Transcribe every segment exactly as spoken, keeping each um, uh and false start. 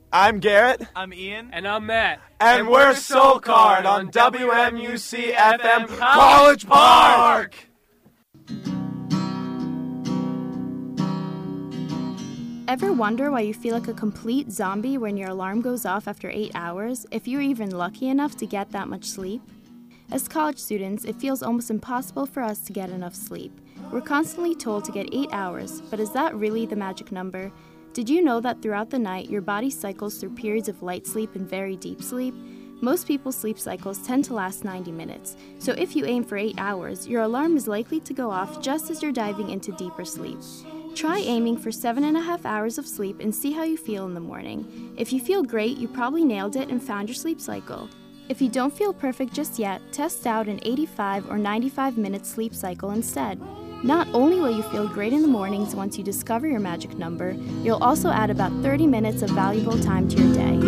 I'm Garrett. I'm Ian. And I'm Matt. And, and we're Soul Card on W M U C F M College Park! Ever wonder why you feel like a complete zombie when your alarm goes off after eight hours, if you're even lucky enough to get that much sleep? As college students, it feels almost impossible for us to get enough sleep. We're constantly told to get eight hours, but is that really the magic number? Did you know that throughout the night, your body cycles through periods of light sleep and very deep sleep? Most people's sleep cycles tend to last ninety minutes, so if you aim for eight hours, your alarm is likely to go off just as you're diving into deeper sleep. Try aiming for seven and a half hours of sleep and see how you feel in the morning. If you feel great, you probably nailed it and found your sleep cycle. If you don't feel perfect just yet, test out an eighty-five or ninety-five minute sleep cycle instead. Not only will you feel great in the mornings once you discover your magic number, you'll also add about thirty minutes of valuable time to your day.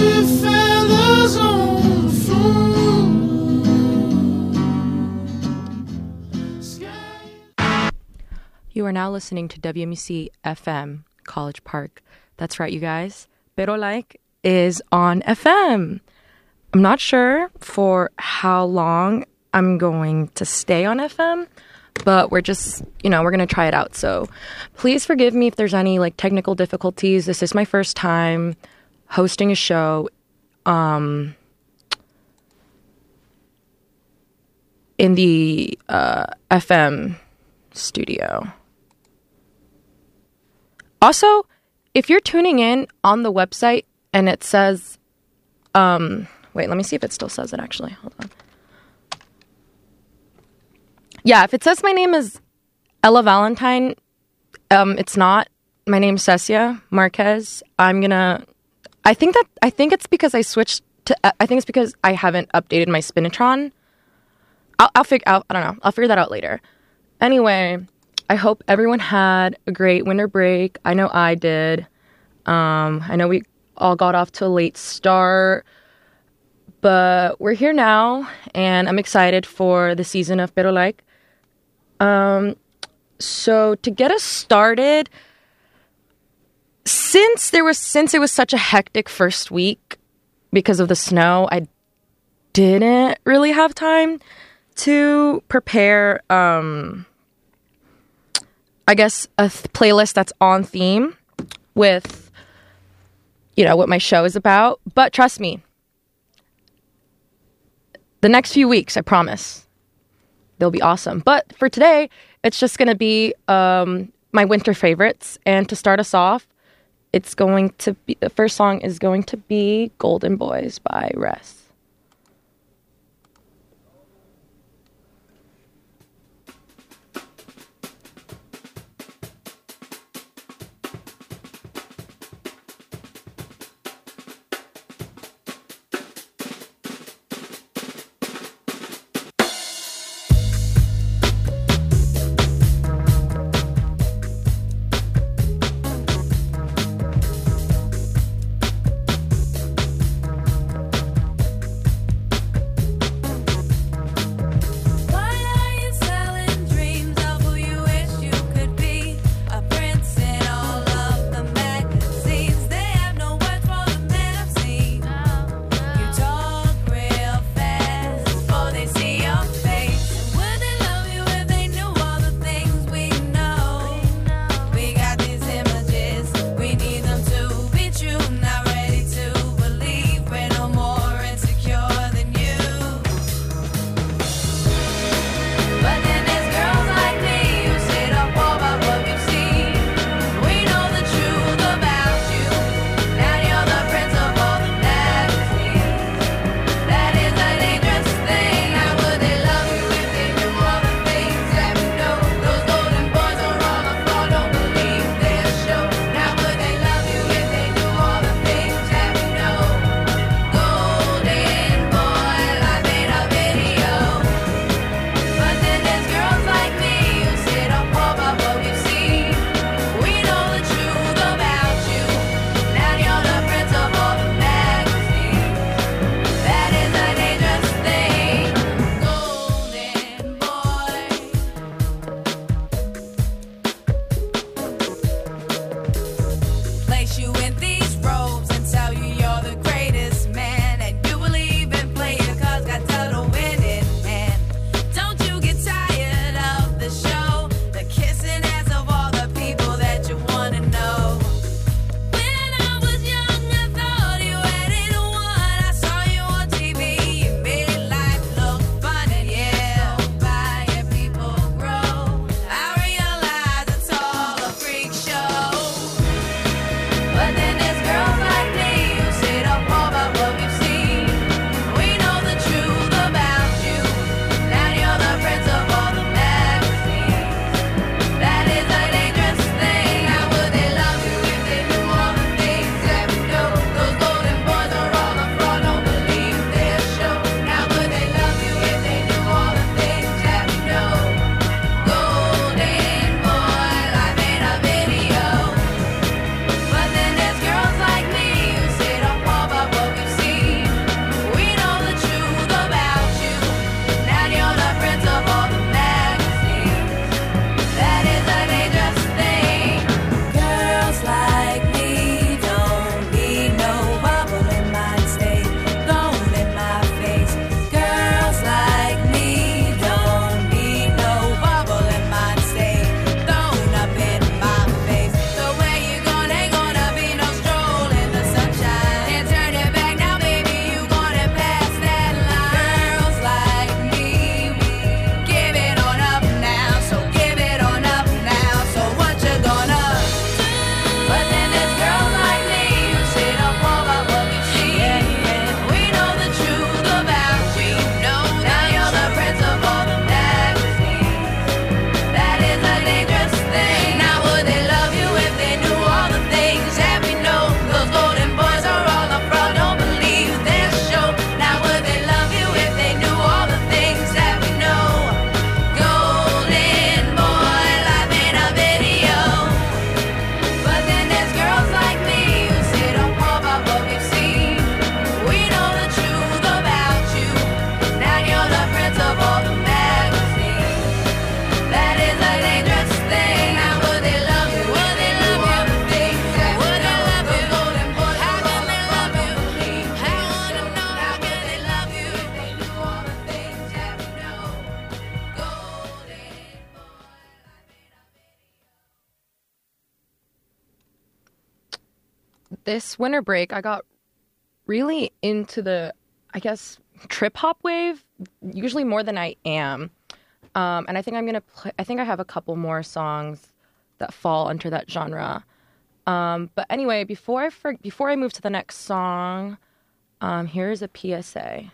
You are now listening to W M U C F M, College Park. That's right, you guys. Pero Like is on F M. I'm not sure for how long I'm going to stay on F M, but we're just, you know, we're going to try it out. So please forgive me if there's any like technical difficulties. This is my first time hosting a show um, in the uh, F M studio. Also, if you're tuning in on the website and it says, um, wait, let me see if it still says it actually. Hold on. Yeah, if it says my name is Ella Valentine, um, it's not. My name's Cecia Marquez. I'm gonna. I think that I think it's because I switched to. I think it's because I haven't updated my Spinatron. I'll, I'll figure out. I don't know. I'll figure that out later. Anyway, I hope everyone had a great winter break. I know I did. Um, I know we all got off to a late start, but we're here now, and I'm excited for the season of Pero Like. Um, so to get us started, since there was, since it was such a hectic first week because of the snow, I didn't really have time to prepare, um, I guess a th- playlist that's on theme with, you know, what my show is about. But trust me, the next few weeks, I promise, they'll be awesome. But for today, it's just going to be um, my winter favorites. And to start us off, it's going to be, the first song is going to be Golden Boys by Ress. this winter break, I got really into the, I guess, trip hop wave, usually more than I am. Um, and I think I'm going to play, I think I have a couple more songs that fall under that genre. Um, but anyway, before I, for, before I move to the next song, um, here's a P S A.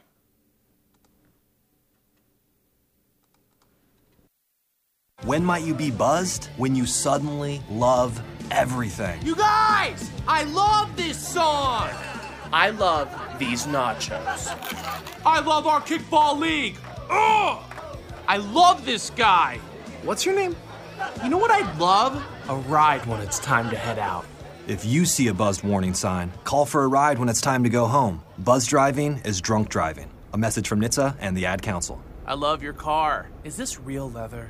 When might you be buzzed? When you suddenly love everything. You guys! I love this song! I love these nachos. I love our kickball league! Ugh! I love this guy! What's your name? You know what I'd love? A ride when it's time to head out. If you see a buzzed warning sign, call for a ride when it's time to go home. Buzz driving is drunk driving. A message from N H T S A and the Ad Council. I love your car. Is this real leather?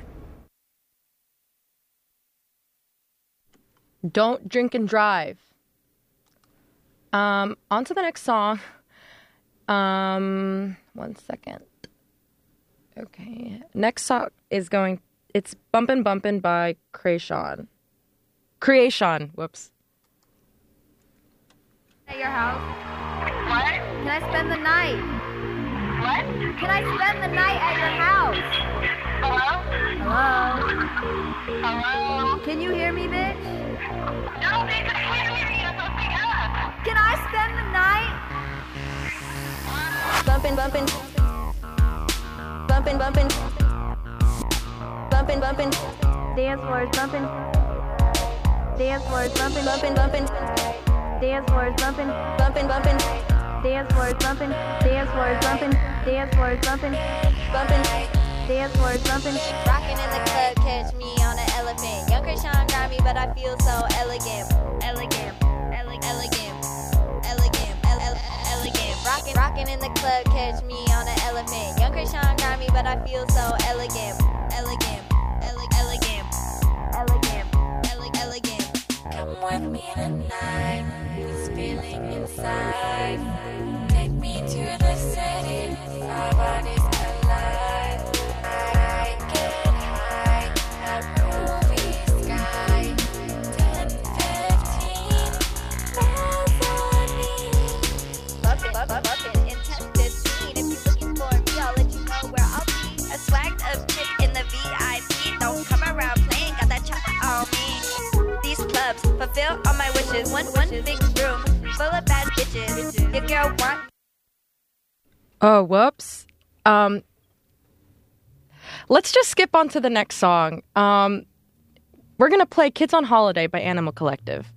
Don't Drink and Drive. Um, on to the next song. Um, one second. Okay. Next song is going, it's Bumpin' Bumpin' by Creation. Creation, whoops. At your house? What? Can I spend the night? What? Can I spend the night at your house? Hello? Hello? Hello? Can you hear me, bitch? No, bitch, I can't hear you. I'm up. Can I spend the night? Bumpin', bumpin'. Bumpin', bumpin'. Bumpin', bumpin'. Dance floors bumpin'. Dance floors bumpin', bumpin', bumpin'. Dance floors bumpin', bumpin', bumpin'. Dance floors bumpin', dance floors bumpin', dance floors bumpin', bumpin', dance floors bumpin'. Rockin' in the club, catch me on an elephant. Young Krishan got me, but I feel so elegant, elegant, ele- elegant, elegant, ele- ele- elegant. Rockin', rockin' in the club, catch me on an elephant. Young Krishan got me, but I feel so elegant, elegant, ele- elegant, elegant, ele- elegant. Come with me tonight. This feeling inside. Take me to the city. Our bodies collide. I get high. That movie sky. ten, fifteen miles on me. Bumpin', bumpin', bumpin'. In ten, fifteen. If you're looking for me, I'll let you know where I'll be. A swagged up chick in the V I P. Don't come around playing. Got that chopper on me. These clubs fulfill all my wishes. One, one big room full of bad bitches. Your girl want. Oh, whoops. Um, let's just skip on to the next song. Um, we're going to play Kids on Holiday by Animal Collective.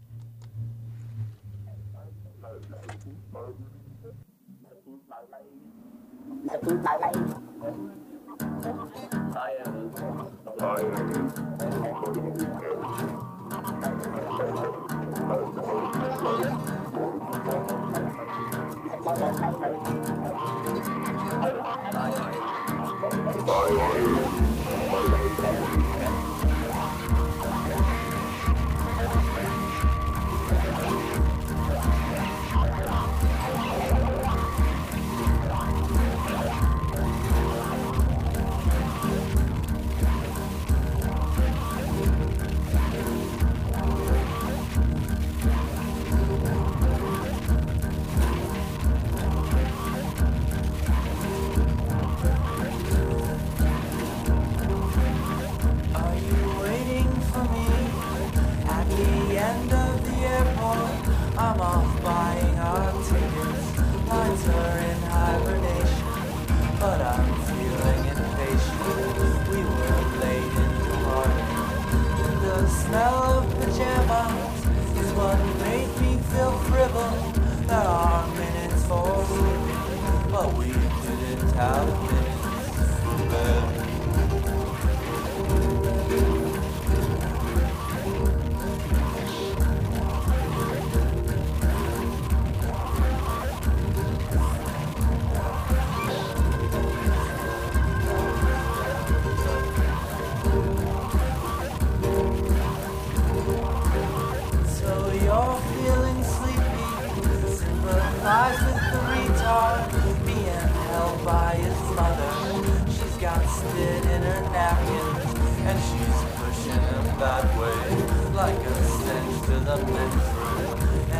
that way, like a stench to the men's room.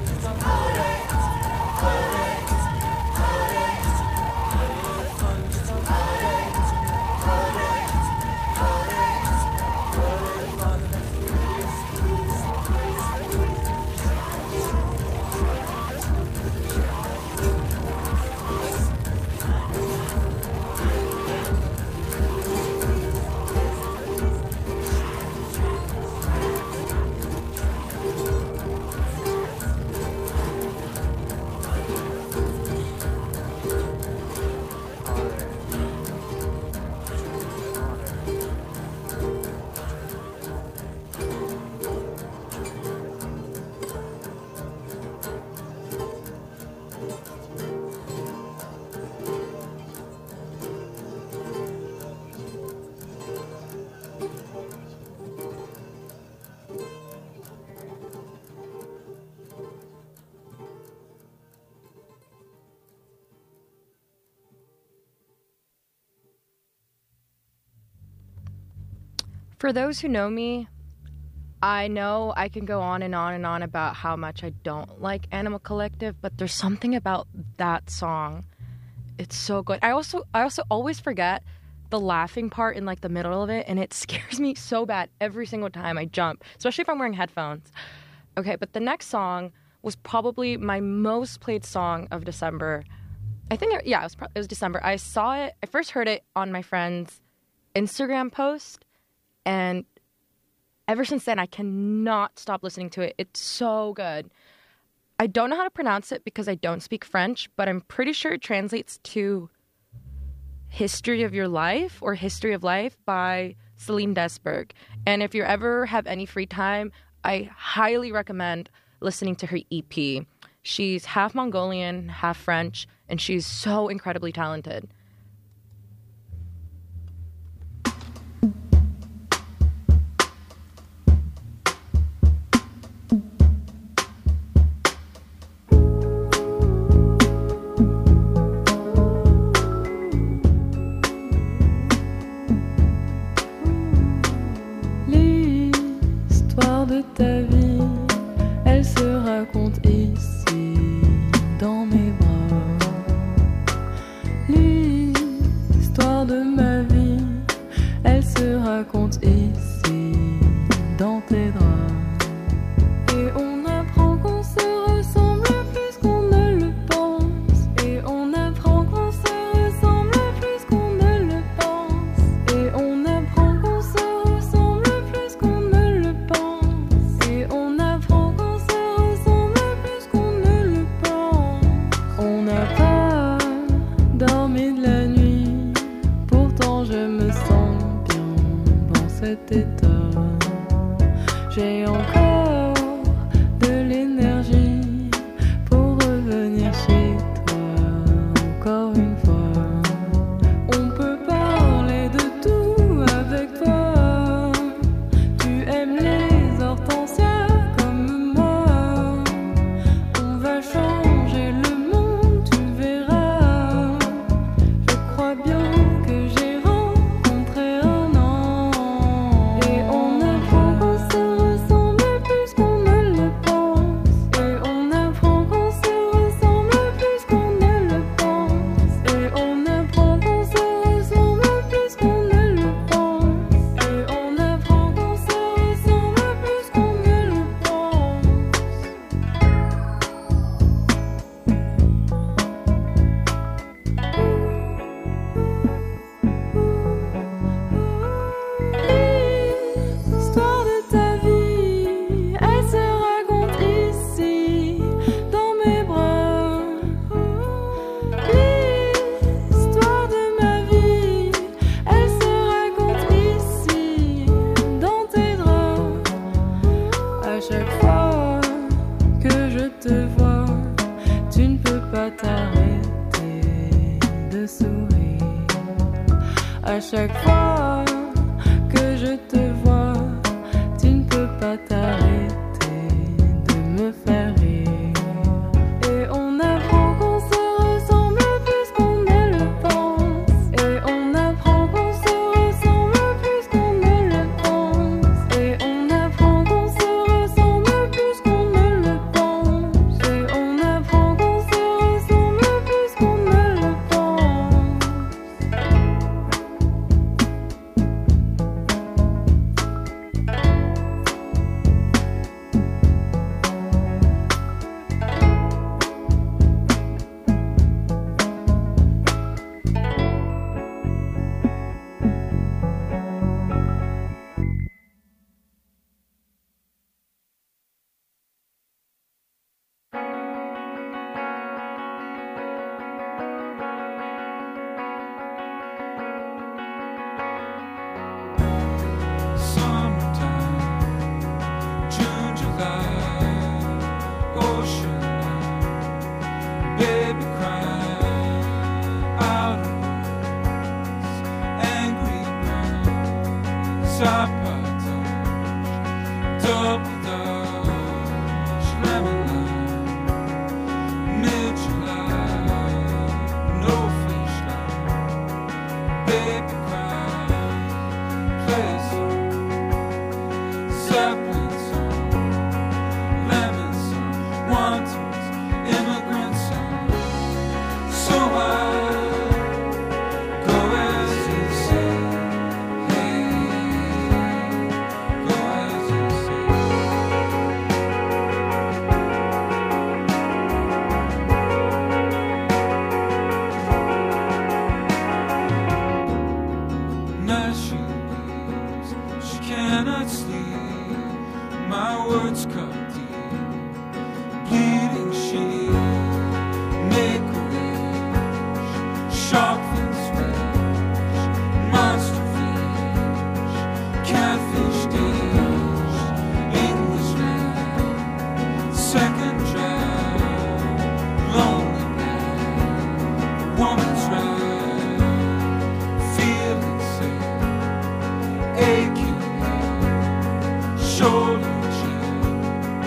For those who know me, I know I can go on and on and on about how much I don't like Animal Collective, but there's something about that song. It's so good. I also I also always forget the laughing part in like the middle of it, and it scares me so bad every single time I jump, especially if I'm wearing headphones. Okay, but the next song was probably my most played song of December. I think, it, yeah, it was, it was December. I saw it, I first heard it on my friend's Instagram post, and ever since then, I cannot stop listening to it. It's so good. I don't know how to pronounce it because I don't speak French, but I'm pretty sure it translates to History of Your Life or History of Life by Celine Desberg. And if you ever have any free time, I highly recommend listening to her E P. She's half Mongolian, half French, and she's so incredibly talented. De ta vie, elle se raconte ici dans mes bras. L'histoire de ma vie, elle se raconte ici dans tes draps. Et on apprend qu'on se ressemble plus qu'on ne le pense. Et on apprend qu'on se ressemble plus qu'on ne le pense. Et on apprend qu'on se ressemble plus qu'on ne le pense. Et on apprend qu'on se ressemble plus qu'on ne le pense. On n'a pas dormi de la nuit, pourtant je me sens bien dans cet état. J'ai encore de l'énergie pour revenir chez toi encore une fois. On peut parler de tout avec toi. Tu aimes les hortensias comme moi. On va changer le monde, tu verras. Je crois bien que j'ai rencontré un an. Et on apprend qu'on se ressemble plus qu'on ne le pense. Et on apprend qu'on se ressemble plus qu'on ne le pense. Et on apprend qu'on se ressemble plus qu'on ne le pense. Et on apprend qu'on se ressemble plus qu'on ne le pense. L'histoire de ta vie, elle se raconte ici, dans mes bras. L'histoire de ma vie, elle se raconte ici, dans tes draps. À chaque fois que je te vois, tu ne peux pas t'arrêter de sourire. À chaque fois que je te vois, tu ne peux pas t'arrêter de me faire rire. Et on apprend qu'on se ressemble plus qu'on ne le pense. Et on apprend qu'on se ressemble plus qu'on ne le pense. Et on apprend qu'on se ressemble plus qu'on ne le pense. Et on apprend qu'on se ressemble plus qu'on ne le pense. Shoulder cheek,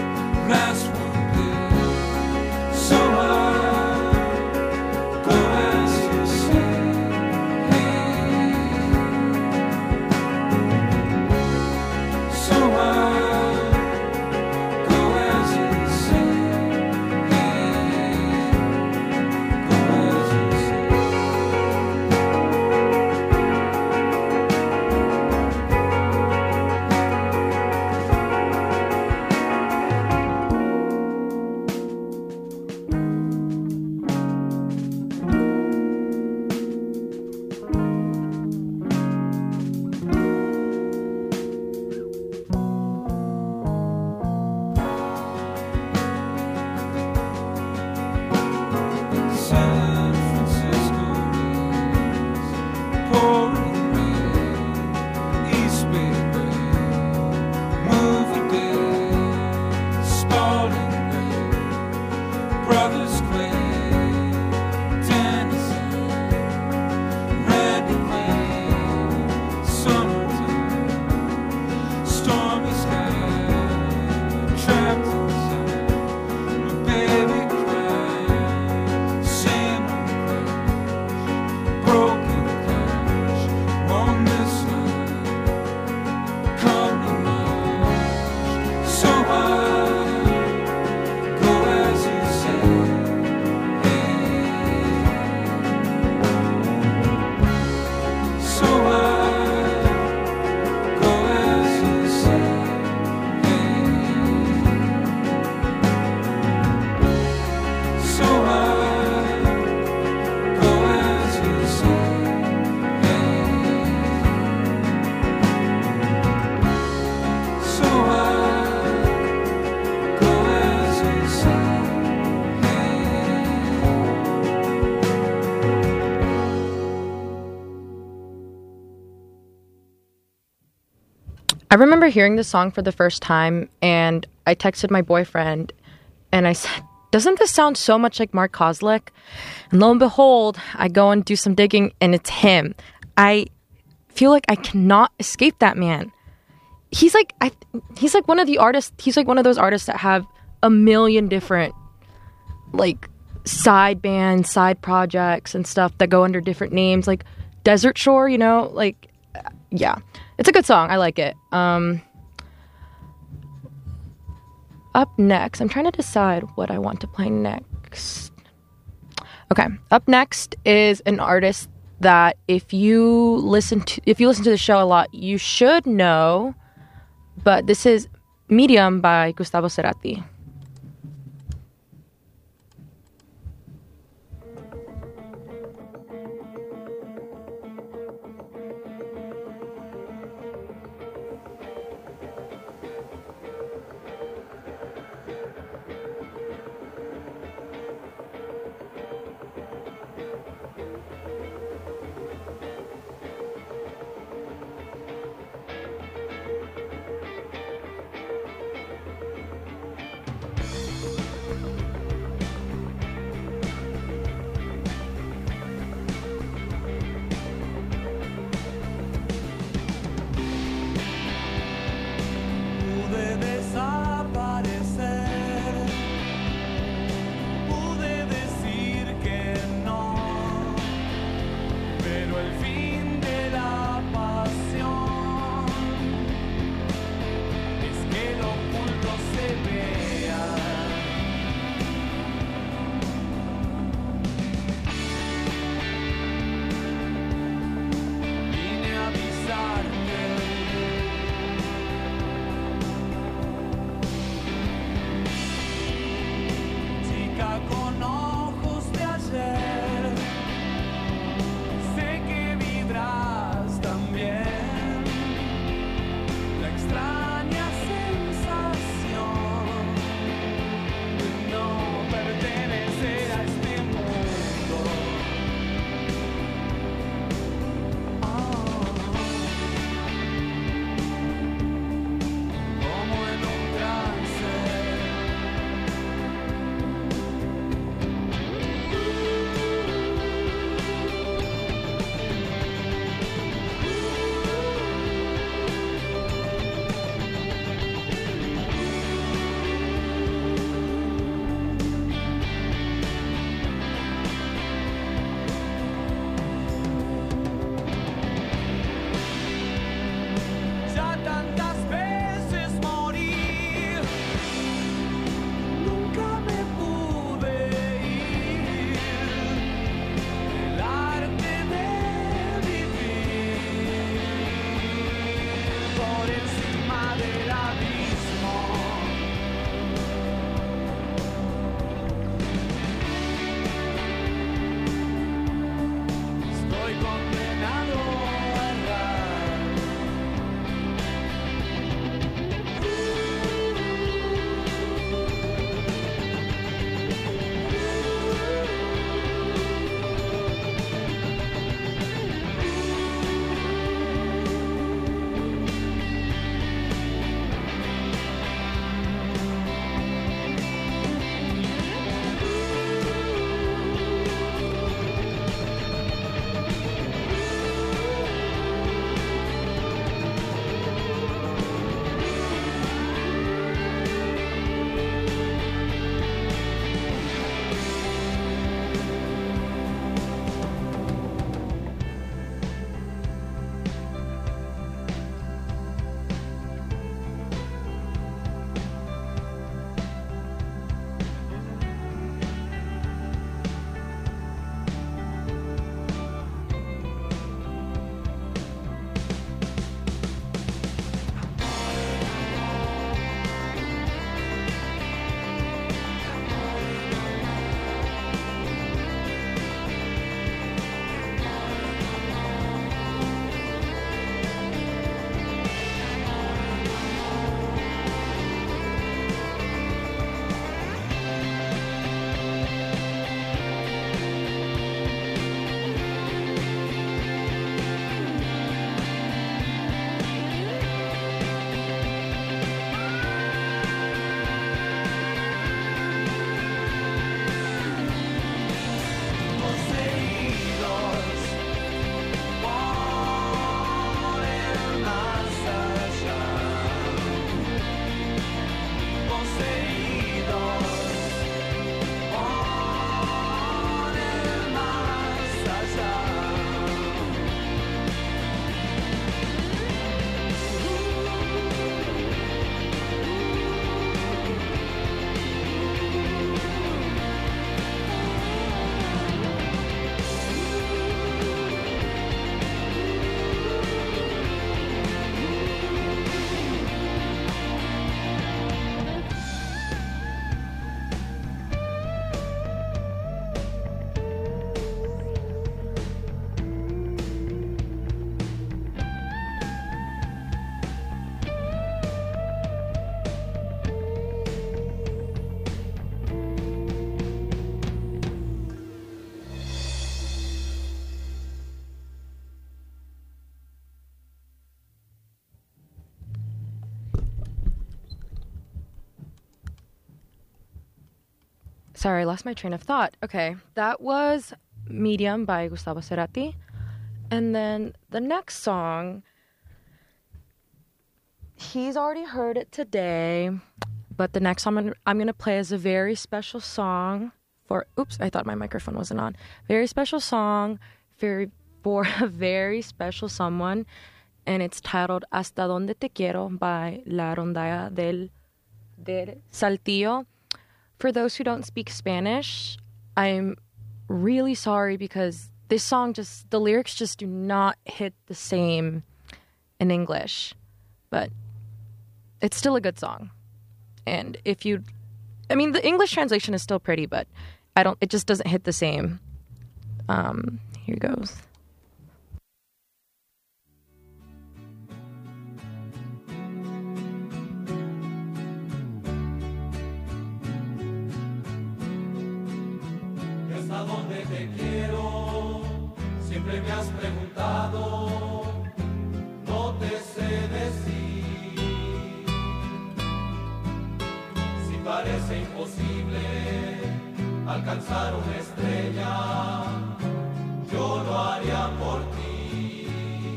I remember hearing this song for the first time, and I texted my boyfriend, and I said, doesn't this sound so much like Mark Kozlik? And lo and behold, I go and do some digging, and it's him. I feel like I cannot escape that man. He's like, I, he's like one of the artists, he's like one of those artists that have a million different, like, side bands, side projects, and stuff that go under different names, like Desert Shore, you know? Like, yeah. It's a good song. I like it. Um, up next, I'm trying to decide what I want to play next. Okay, up next is an artist that if you listen to if you listen to the show a lot, you should know, but this is Medium by Gustavo Cerati. sorry, I lost my train of thought. Okay, that was Medium by Gustavo Cerati. And then the next song, he's already heard it today, but the next song I'm going to play is a very special song for, oops, I thought my microphone wasn't on. Very special song for, for a very special someone, and it's titled Hasta Donde Te Quiero by La Rondalla del, del Saltillo. For those who don't speak Spanish, I'm really sorry because this song just, the lyrics just do not hit the same in English, but it's still a good song. And if you, I mean, the English translation is still pretty, but I don't, it just doesn't hit the same. Um, here goes. ¿Hasta dónde te quiero? Siempre me has preguntado, no te sé decir. Si parece imposible alcanzar una estrella, yo lo haría por ti.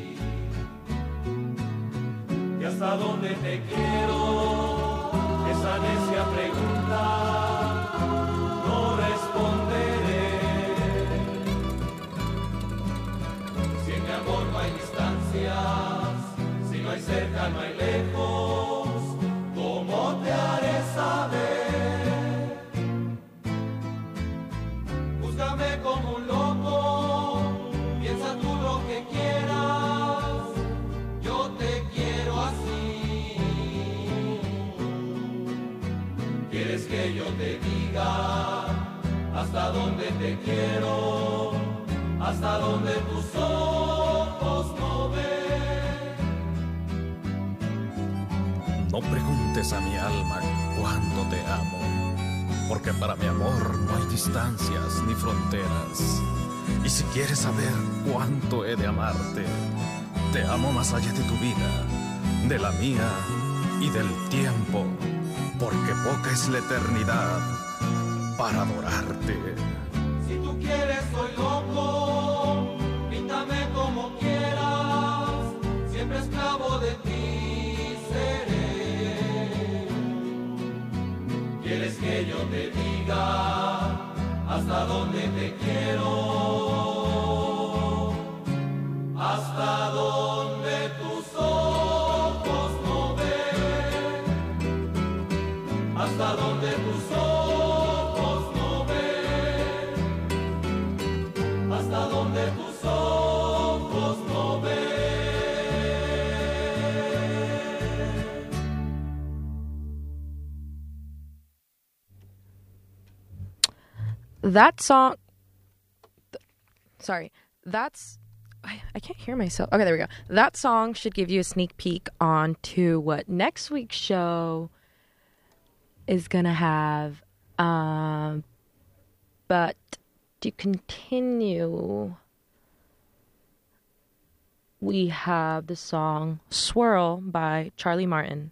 ¿Y hasta dónde te quiero? Esa necia pregunta no responderé. Si en mi amor no hay distancias, si no hay cerca, no hay lejos, ¿cómo te haré saber? Búscame como un loco, piensa tú lo que quieras, yo te quiero así. ¿Quieres que yo te diga hasta dónde te quiero? Hasta donde tus ojos no ven. No preguntes a mi alma cuánto te amo, porque para mi amor no hay distancias ni fronteras. Y si quieres saber cuánto he de amarte, te amo más allá de tu vida, de la mía y del tiempo, porque poca es la eternidad para adorarte. Si tú quieres soy loco, píntame como quieras, siempre esclavo de ti seré. ¿Quieres que yo te diga hasta dónde te quiero? Hasta donde tus ojos no ven, hasta donde tus ojos no ven, hasta donde tus ojos no ven. That song, th- sorry, that's, I, I can't hear myself. Okay, there we go. That song should give you a sneak peek onto what next week's show is going to have. Um, but to continue, we have the song Swirl by Charlie Martin.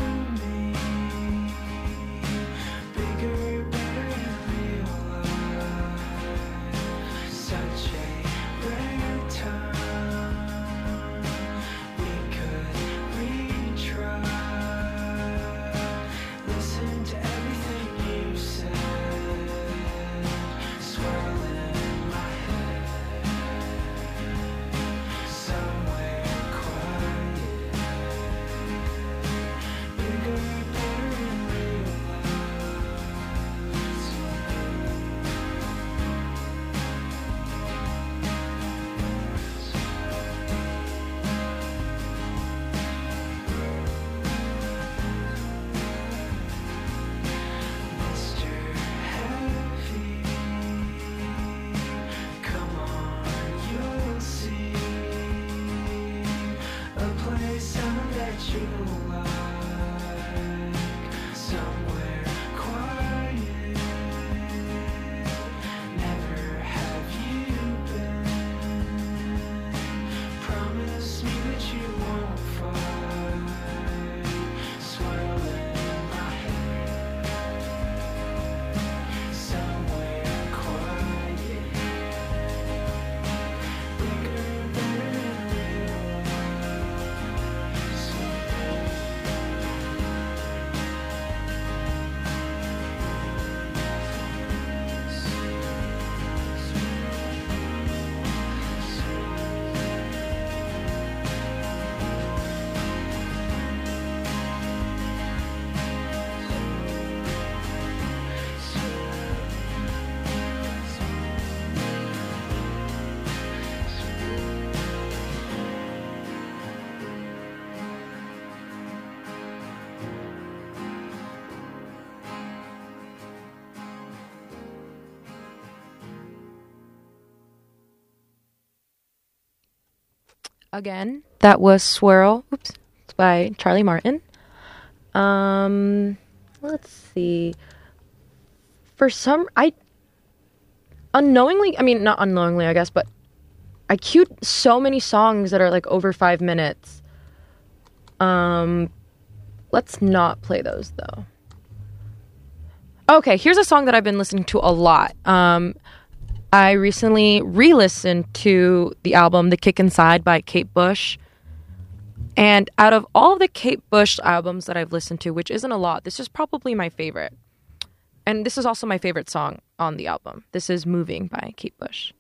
Bigger, better, and real. Again, that was Swirl. Oops. It's by Charlie Martin. Um, let's see. For some, I unknowingly, I mean, not unknowingly, I guess, but I queued so many songs that are like over five minutes. Um, let's not play those though. Okay, here's a song that I've been listening to a lot. Um, I recently re-listened to the album The Kick Inside by Kate Bush. And out of all of the Kate Bush albums that I've listened to, which isn't a lot, this is probably my favorite. And this is also my favorite song on the album. This is Moving by Kate Bush.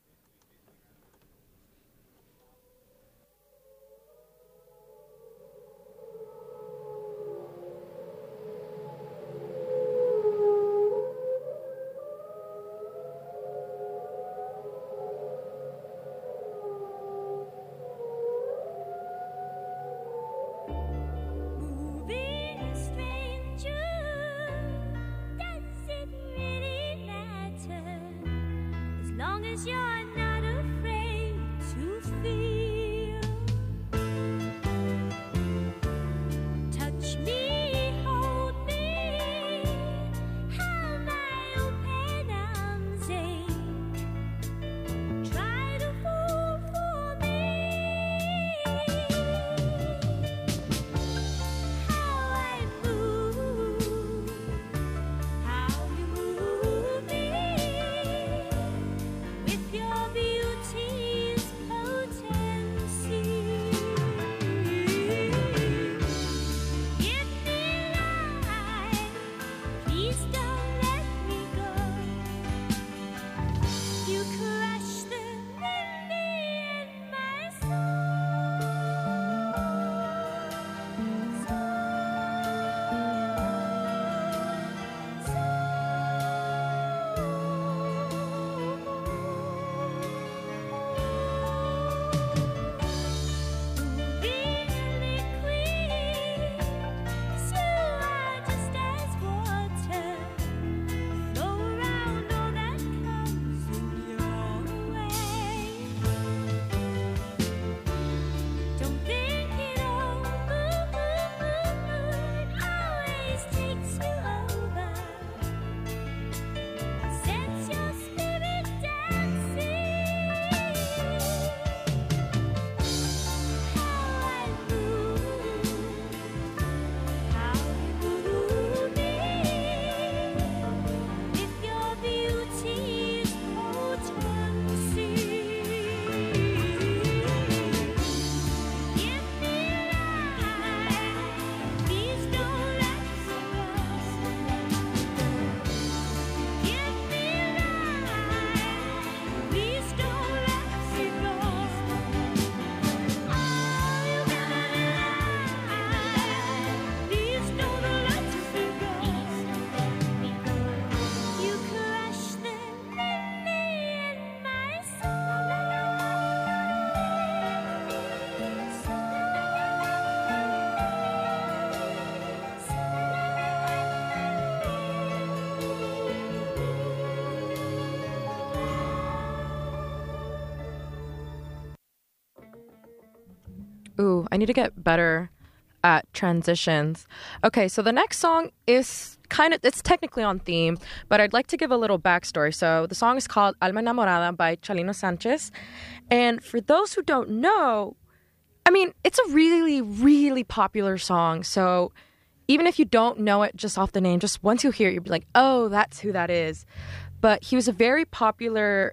Ooh, I need to get better at transitions. Okay, so the next song is kind of, it's technically on theme, but I'd like to give a little backstory. So the song is called Alma Enamorada by Chalino Sanchez. And for those who don't know, I mean, it's a really, really popular song. So even if you don't know it just off the name, just once you hear it, you'll be like, oh, that's who that is. But he was a very popular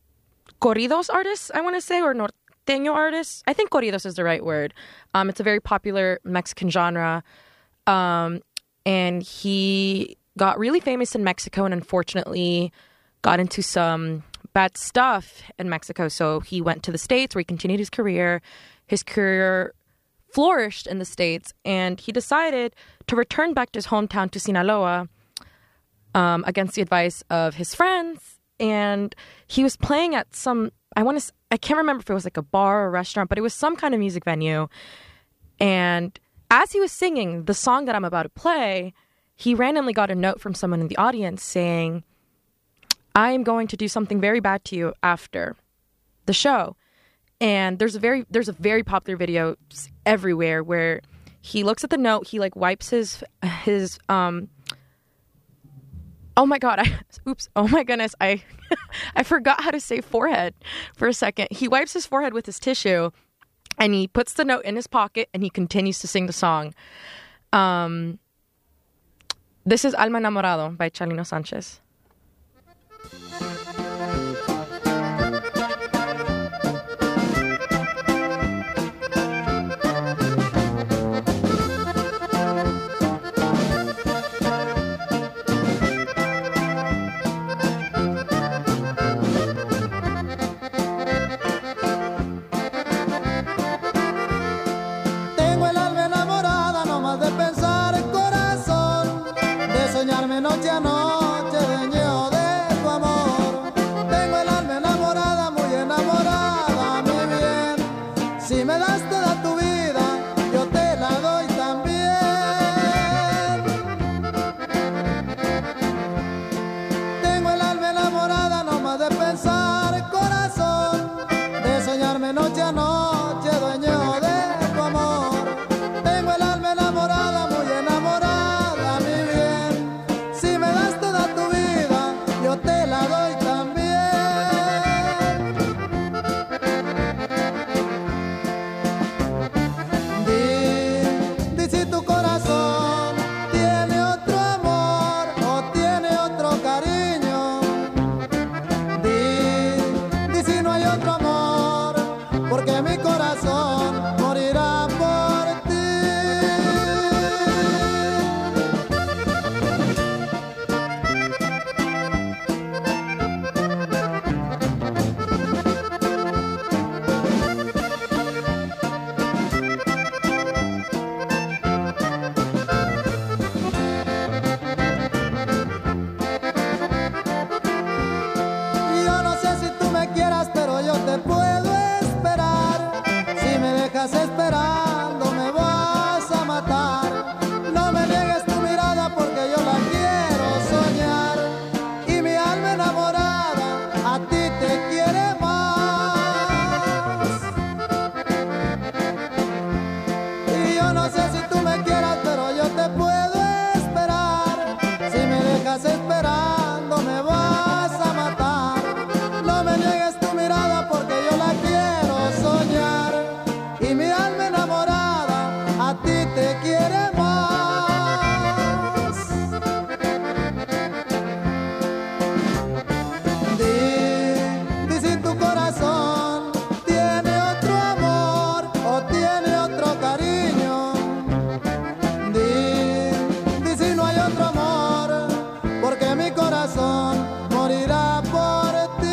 corridos artist, I want to say, or norteño artist. I think corridos is the right word. Um, it's a very popular Mexican genre. Um, and he got really famous in Mexico and unfortunately got into some bad stuff in Mexico. So he went to the States where he continued his career. His career flourished in the States, and he decided to return back to his hometown to Sinaloa um, against the advice of his friends. And he was playing at some, I want to, I can't remember if it was like a bar or a restaurant, but it was some kind of music venue. And as he was singing the song that I'm about to play, he randomly got a note from someone in the audience saying, I am going to do something very bad to you after the show. And there's a very there's a very popular video everywhere where he looks at the note, he like wipes his his um oh my god, I oops, oh my goodness, I I forgot how to say forehead for a second. He wipes his forehead with his tissue and he puts the note in his pocket and he continues to sing the song. Um this is Alma Enamorado by Chalino Sanchez. Noche a noche, dueño de tu amor. Tengo el alma enamorada, muy enamorada, mi bien. Si me das toda tu vida, yo te la doy también. Tengo el alma enamorada, no más de pensar, corazón, de soñarme noche a noche, dueño de tu amor. Tengo el alma enamorada, muy enamorada, mi bien. Si me das toda tu vida, yo te la doy también. Di, di si tu corazón tiene otro amor o tiene otro cariño. Di, di si no hay otro amor, porque mi corazón morirá por ti. Yo no sé si tú me quieras, pero yo te puedo esperar. Si me dejas esperando, me vas a matar. No me niegues tu mirada porque yo la quiero soñar. Y mi alma enamorada a ti te quiere más. Y yo no sé si tú me quieras, pero yo te puedo esperar. Si me dejas esperando, me vas a matar. No me niegues tu mirada porque yo la quiero soñar. Y mi alma enamorada a ti te quiere más. Di, di si tu corazón tiene otro amor o tiene otro cariño. Di, di si no hay otro amor, porque mi corazón morirá por ti.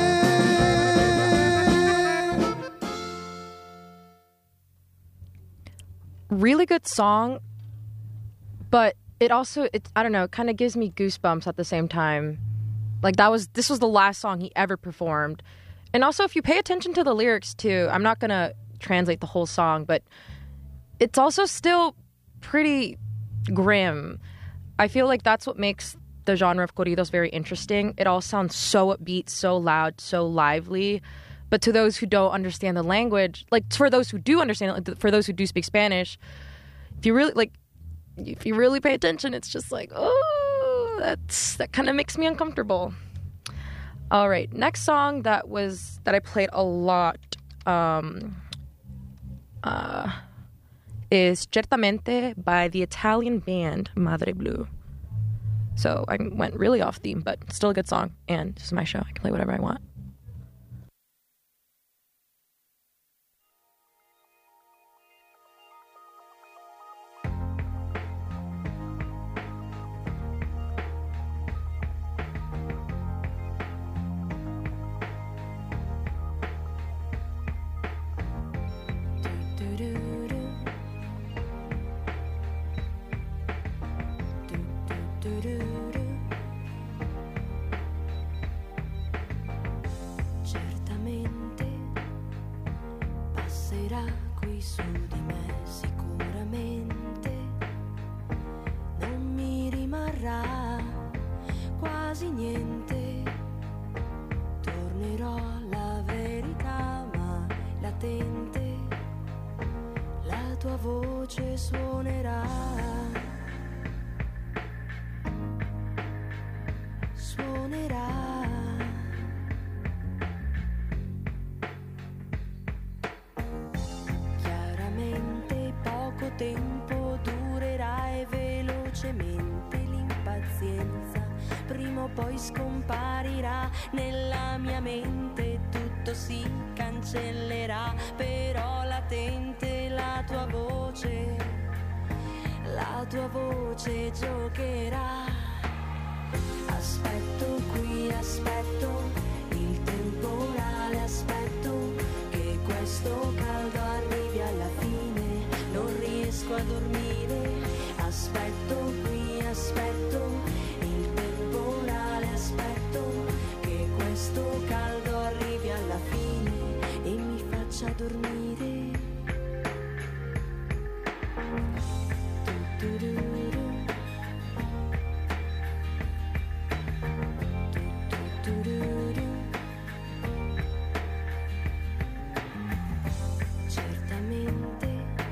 Really good song, but it also, it, I don't know, it kind of gives me goosebumps at the same time. Like that was, this was the last song he ever performed. And also if you pay attention to the lyrics too, I'm not going to translate the whole song, but it's also still pretty grim. I feel like that's what makes the genre of corridos very interesting. It all sounds so upbeat, so loud, so lively. But to those who don't understand the language, like for those who do understand it, for those who do speak Spanish, if you really like, if you really pay attention, it's just like, oh, that's that kind of makes me uncomfortable. All right, next song that was that I played a lot um, uh, is Certamente by the Italian band Madre Blue. So I went really off theme, but still a good song. And this is my show. I can play whatever I want. Certamente passerà qui su di me, sicuramente non mi rimarrà quasi niente. Tornerò alla verità, ma voce suonerà, suonerà. Chiaramente poco tempo durerà e velocemente l'impazienza prima o poi scomparirà nella mia mente, tutto si cancellerà, però latente la tua voce, la tua voce giocherà. Aspetto qui, aspetto il temporale, aspetto che questo caldo arrivi alla fine, non riesco a dormire. Aspetto qui, aspetto il temporale, aspetto che questo caldo arrivi alla fine e mi faccia dormire. Tu-tu-ru-ru. Tu-tu-ru-ru. Certamente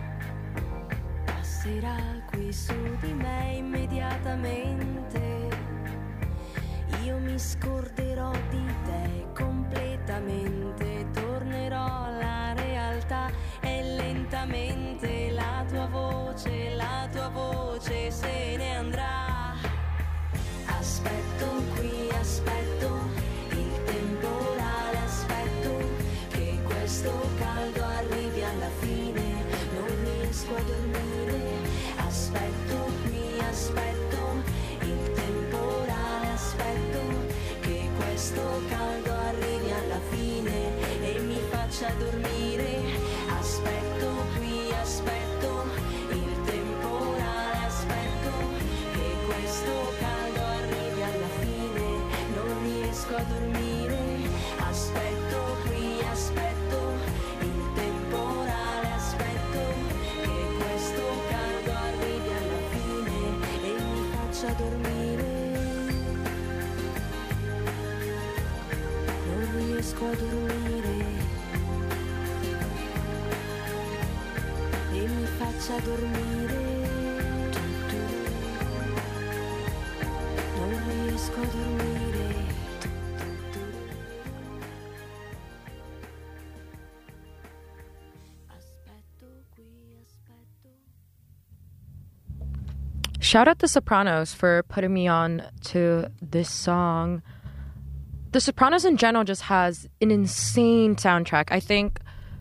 passerà qui su di me immediatamente. Io mi scorderò di te completamente, tornerò alla realtà e lentamente la tua voce, la tua voce se ne andrà. Aspetto qui, aspetto il temporale, aspetto che questo caldo arrivi alla fine, non riesco a dormire. Aspetto qui, aspetto il temporale, aspetto che questo caldo arrivi alla fine e mi faccia dormire. Aspetto qui, aspetto il temporale, aspetto che questo caldo arrivi alla fine, non riesco a dormire. Aspetto qui, aspetto il temporale, aspetto che questo caldo arrivi alla fine e mi faccia dormire. Non riesco a dormire e mi faccia dormire. Non riesco a dormire. Aspetto qui, aspetto. Shout out The Sopranos for putting me on to this song. The Sopranos in general just has an insane soundtrack. I think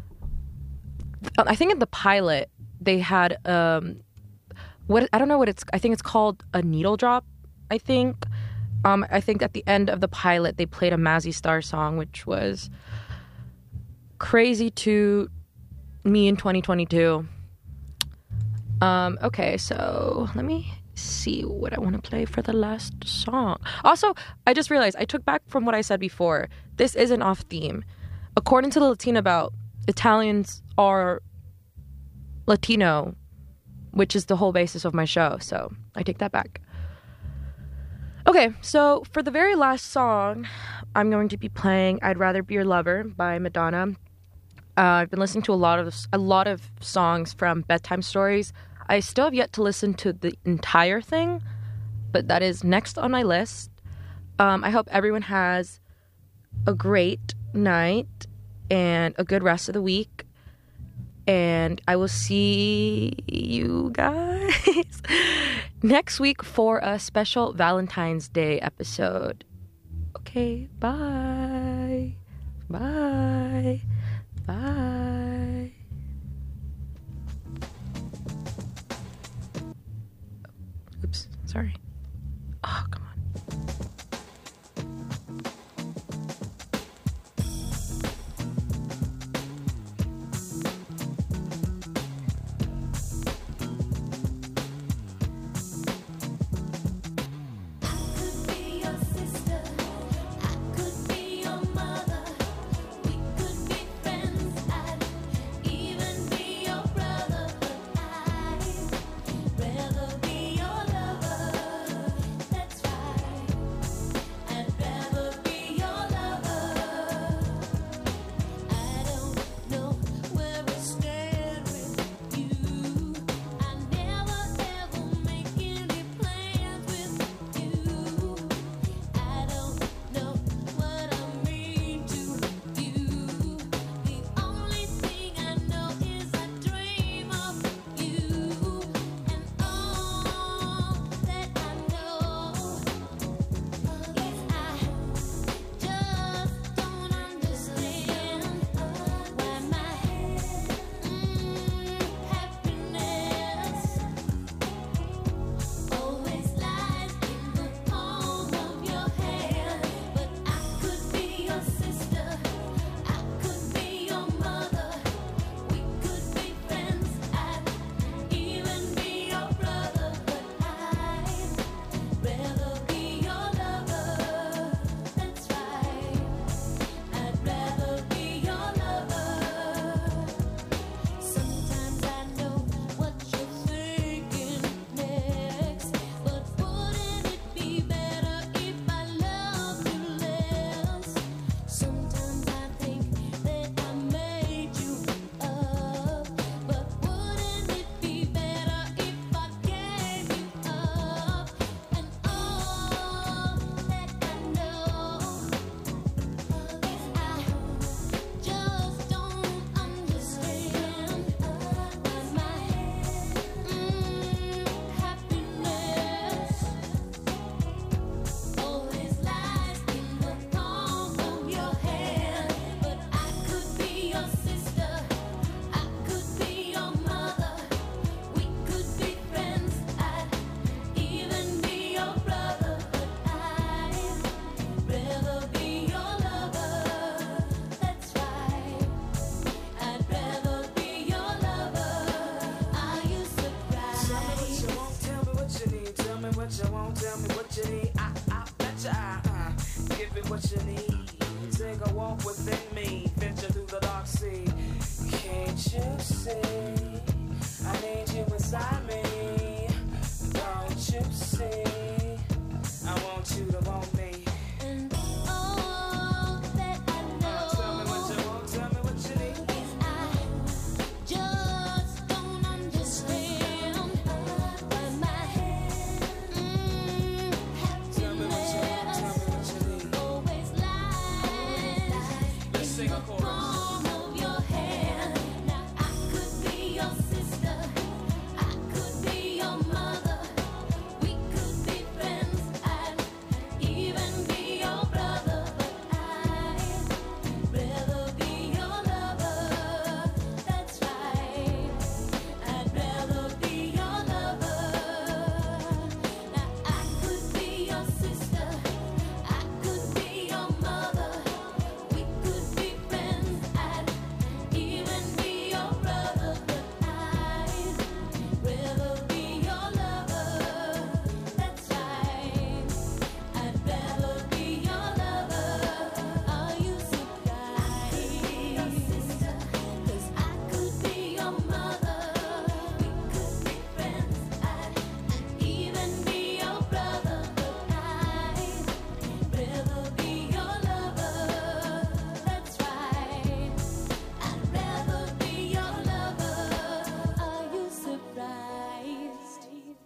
I think in the pilot they had um what I don't know what it's I think it's called a needle drop, I think. Um I think at the end of the pilot they played a Mazzy Star song, which was crazy to me in twenty twenty-two. Um okay, so let me see what I want to play for the last song. Also, I just realized I took back from what I said before. This isn't off theme. According to the Latina About, Italians are Latino, which is the whole basis of my show. So I take that back. Okay, so for the very last song, I'm going to be playing "I'd Rather Be Your Lover" by Madonna. Uh, I've been listening to a lot of a lot of songs from Bedtime Stories. I still have yet to listen to the entire thing, but that is next on my list. Um, I hope everyone has a great night and a good rest of the week. And I will see you guys next week for a special Valentine's Day episode. Okay, bye. Bye. Bye. Oops, sorry. Oh, come on. Rather be your lover. baby, what you need? Take a walk within me, venture through the dark sea. Can't you see? I need you inside me. Don't you see? I want you to want me. And all that I know, uh, tell me what you want, tell me what you need. is I just don't understand why my mm, Tell me what you want, tell me what you need. always lies Let's sing a in the chorus. palm of your hand. Now I could be your sister, I could be your mother, we could be friends, I'd even be your brother, but I'd rather be your lover. That's right, I'd rather be your lover. Now I could be your sister, I could be your mother, we could be friends, I'd even be your brother, but I'd rather be your lover. That's right, I'd rather be your lover. Are you surprised? Your sister, 'cause I could be your mother, we could be friends, I'd even be your brother, but I'd rather be your lover. That's right, I'd rather be your lover. Are you surprised? Are you?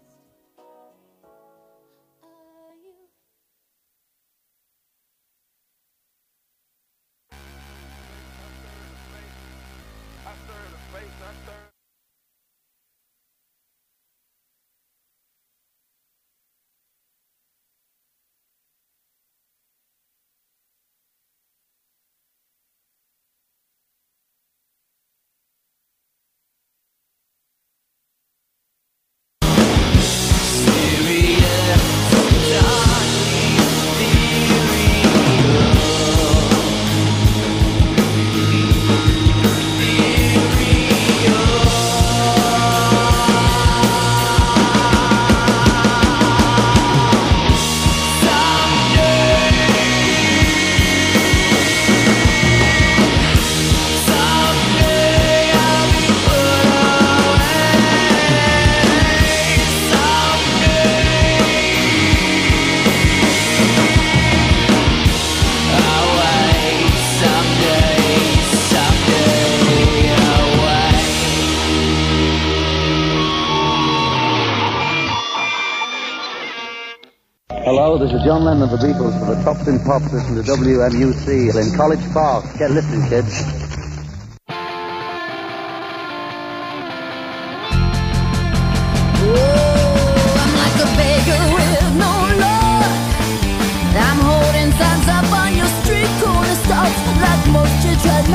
Hello, this is John Lennon of the Beatles for the Tops in Pops. Listen to W M U C in College Park. Get listening, kids.